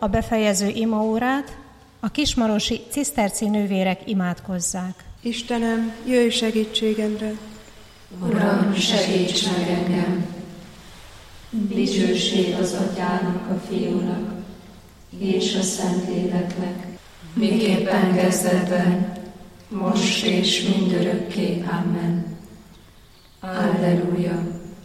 a befejező imaórát a kismarosi ciszterci nővérek imádkozzák. Istenem, jöjj segítségemre! Uram, segíts meg engem! Dicsőség az Atyának, a Fiúnak és a Szentléleknek, miképpen kezdetben, most és mindörökké. Amen. Alleluja!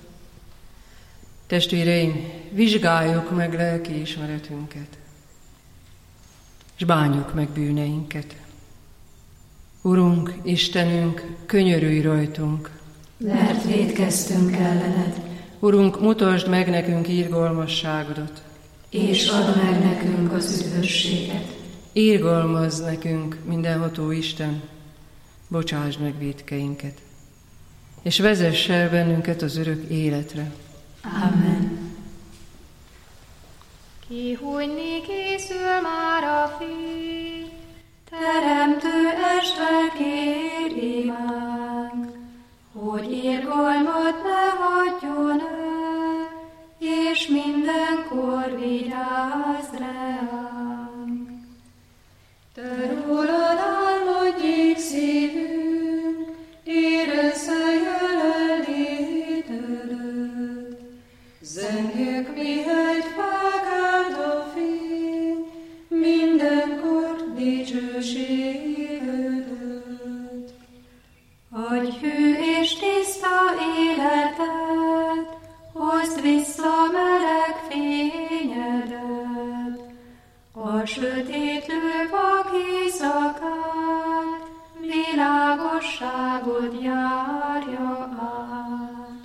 Testvéreim, vizsgáljuk meg lelki ismeretünket, és bánjuk meg bűneinket. Urunk, Istenünk, könyörülj rajtunk, mert vétkeztünk ellened. Urunk, mutasd meg nekünk irgalmasságodat, és add meg nekünk az üdvösséget. Irgalmazz nekünk, mindenható Isten, bocsásd meg vétkeinket, és vezess el bennünket az örök életre. Amen. Kihújni készül már a fény, Teremtő este kér imánk, hogy irgalmat ne hagyjon el, és mindenkor vigyázz ránk. Te rólad álmodjék szívünk, érezze jelenlétedet. Zengjük, mihegy felkelt a fény, mindenkor dicsőségedet. Adj hű és tiszta életet, hozd vissza meleg fényedet. A sötétlő vak éjszakát, világosságot járja át.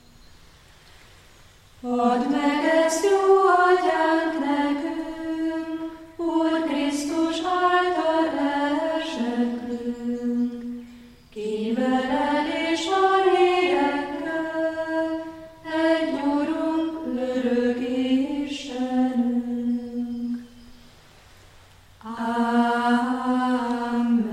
Add meg ezt jó atyánk nekünk, Úr Krisztus által elseklünk, ki veled és a lélekkel, egy Urunk, örök Istenünk. Amen.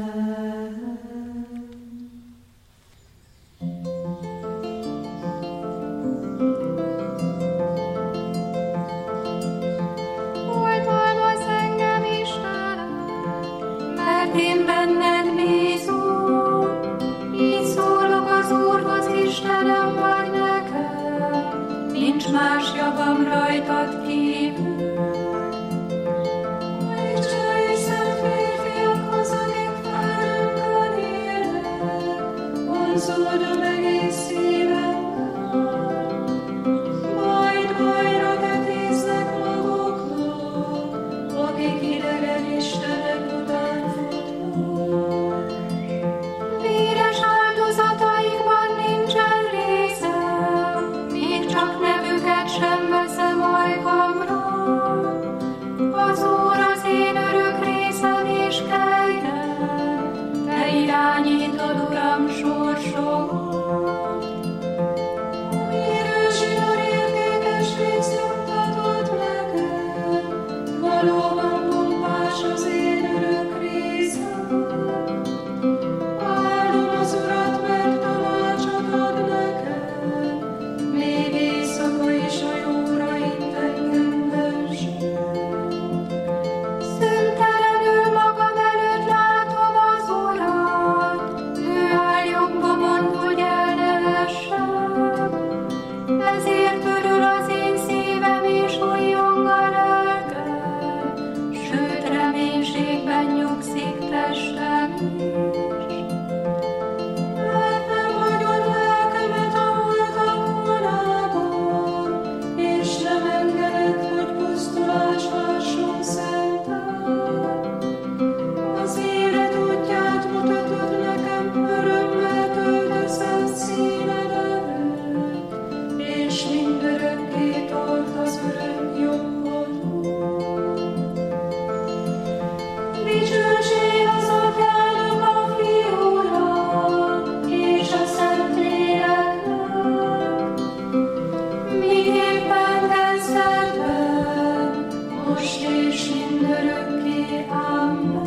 oltalmazz engem, Istenem, Mert én benned bízom, így szólok az Úrhoz, Istenem vagy nekem, nincs más javam rajtad kívül. Isten és szent férfiakhoz, akik felünkön élnek, vonzódom egész szívemmel. Majd bajra tetéznek maguknak, akik idegen istenek után futnak. Véres áldozataikban nincsen részem, még csak nevüket sem veszem ajkamra. Az Úr az én örök részem és kegyem, te irányítod, Uram, sorsomat. Érősítor értékes rész juttatod nekem, valóban pompás az én örök részem. Áldom az Urat, mert tanácsot ad nekem, még éjszaka is a jóra int engem verset. Szentelenül magam előtt látom az Urat, ő áll jobbomon, hogy el ne essem. Ezért örül az én szívem és újjong a lelkem, sőt reménységben nyugszik testem is. Mert nem hagyod lelkemet a holtak vonában, és nem engeded, hogy pusztulás lásson szentel. Az élet útját mutatod nekem, örömmel töltesz színed előtt, és mindörökké tart az örök jobbodon. Dicsőség az Atyának, a Fiúnak és a Szentléleknek, miképpen kezdetben, most és mindörökké. Amen.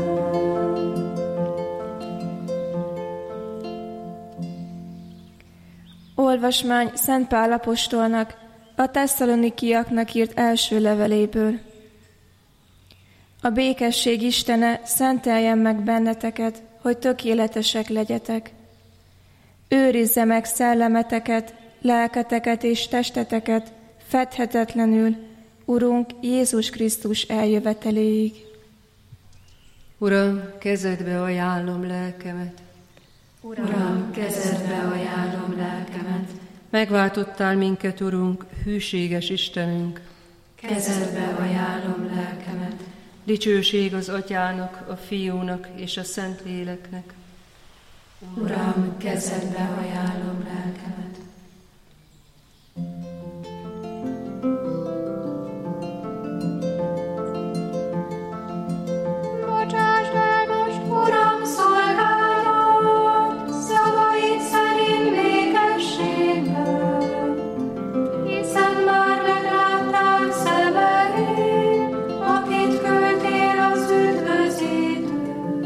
Olvasmány Szent Pál apostolnak a tesszalonikiaknak írt első leveléből. A békesség Istene szenteljen meg benneteket, hogy tökéletesek legyetek. Őrizze meg szellemeteket, lelketeket és testeteket fedhetetlenül, Urunk Jézus Krisztus eljöveteléig. Uram, kezedbe ajánlom lelkemet. Uram, kezedbe ajánlom lelkemet. Megváltottál minket, Urunk, hűséges Istenünk. Kezedbe ajánlom lelkemet. Dicsőség az Atyának, a Fiúnak és a Szentléleknek. Uram, kezedbe ajánlom lelkemet. Bocsásd el most, Uram, szolgálat, szavaid szerint békességben, hiszen már megláttál szemeid, akit küldtél az üdvözítőt.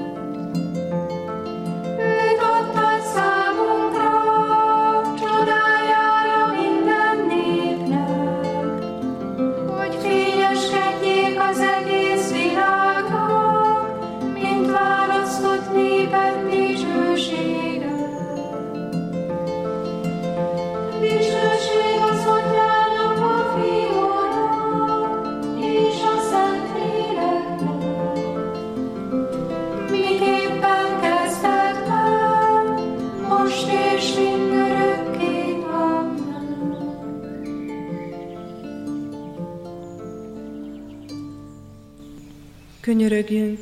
Őt adtad számunkra, csodájára minden népnek, hogy fényeskedjék az egész világnak, mint választott néped dicsősége. Dicsőség az Atyának, a Fiúnak és a Szentléleknek, miképpen kezdetben, most és mindörökké. Amen. Könyörögjünk!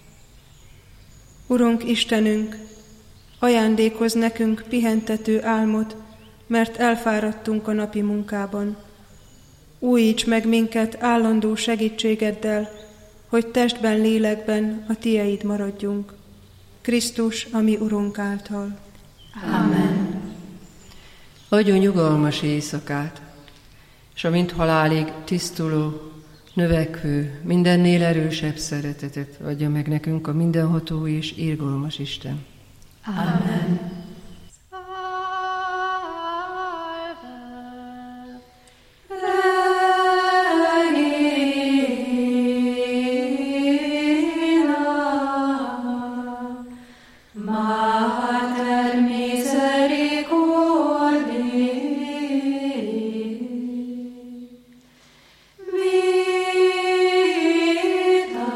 Urunk Istenünk, ajándékozz nekünk pihentető álmot, mert elfáradtunk a napi munkában. Újíts meg minket állandó segítségeddel, hogy testben, lélekben a Tieid maradjunk. Krisztus, a mi Urunk által. Amen. Adjon nyugalmas éjszakát, és amint halálig tisztuló, növekvő, mindennél erősebb szeretetet adja meg nekünk a mindenható és irgalmas Isten. Amen. Mater misericordiae, vita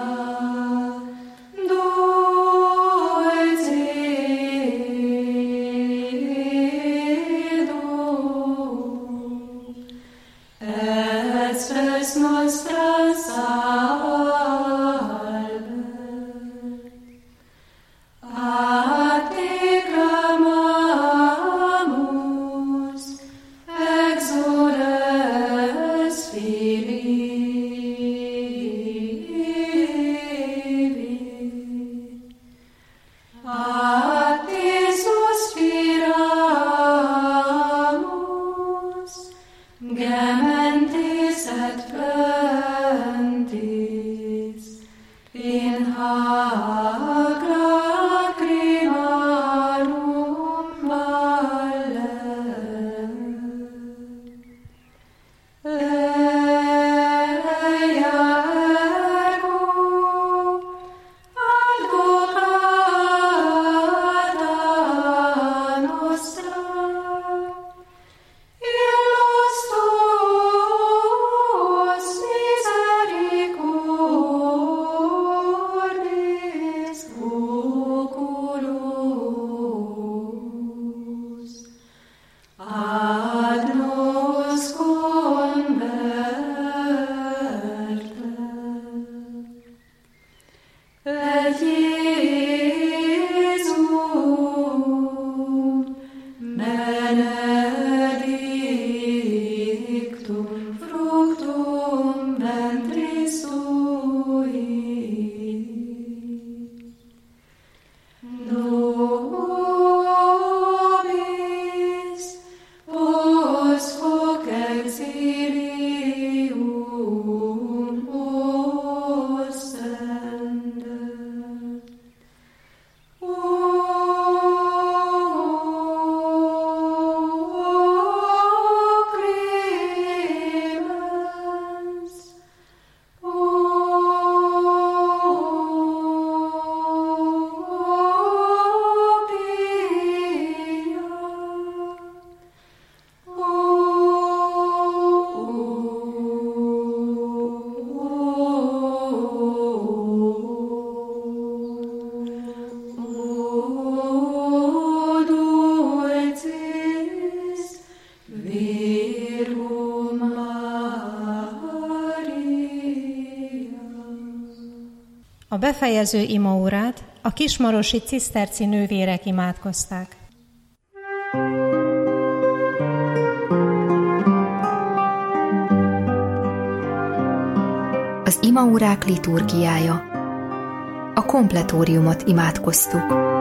dulcedo, et spes nostra salve. A te clamamus, exules Filii. A te suspiramus, gementes et plentis, in hac lacrimarum valle. Eia ergo advocata nostra, illos tuos misericordis oculos, ad nos converte. Et Iesum benedictum fructum ventris sui. Nobis post hoc exilium ostende. O clemens, A befejező imaórát a kismarosi ciszterci nővérek imádkozták. Az imaórák liturgiája. A kompletóriumot imádkoztuk.